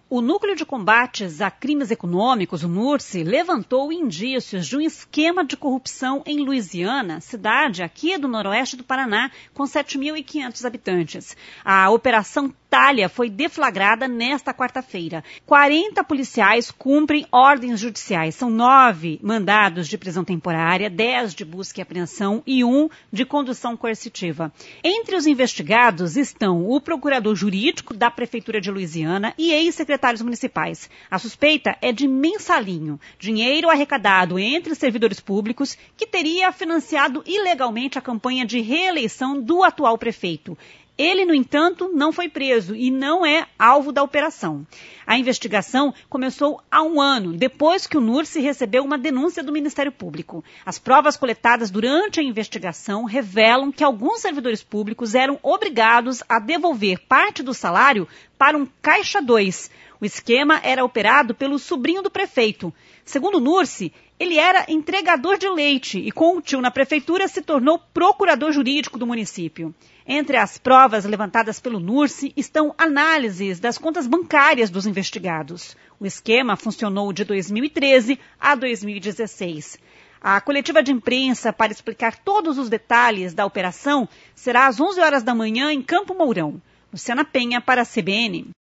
O Núcleo de Combates a Crimes Econômicos, o NURCE, levantou indícios de um esquema de corrupção em Louisiana, cidade aqui do noroeste do Paraná, com 7.500 habitantes. A Operação Thalia foi deflagrada nesta quarta-feira. 40 policiais cumprem ordens judiciais. São 9 mandados de prisão temporária, 10 de busca e apreensão e 1 de condução coercitiva. Entre os investigados estão o procurador jurídico da Prefeitura de Louisiana e ex-secretários municipais. A suspeita é de mensalinho, dinheiro arrecadado entre servidores públicos que teria financiado ilegalmente a campanha de reeleição do atual prefeito. Ele, no entanto, não foi preso e não é alvo da operação. A investigação começou há 1 ano, depois que o NURCE recebeu uma denúncia do Ministério Público. As provas coletadas durante a investigação revelam que alguns servidores públicos eram obrigados a devolver parte do salário para um Caixa 2. O esquema era operado pelo sobrinho do prefeito. Segundo o NURCE, ele era entregador de leite e, com o tio na prefeitura, se tornou procurador jurídico do município. Entre as provas levantadas pelo NURCE estão análises das contas bancárias dos investigados. O esquema funcionou de 2013 a 2016. A coletiva de imprensa para explicar todos os detalhes da operação será às 11 horas da manhã em Campo Mourão. Luciana Penha para a CBN.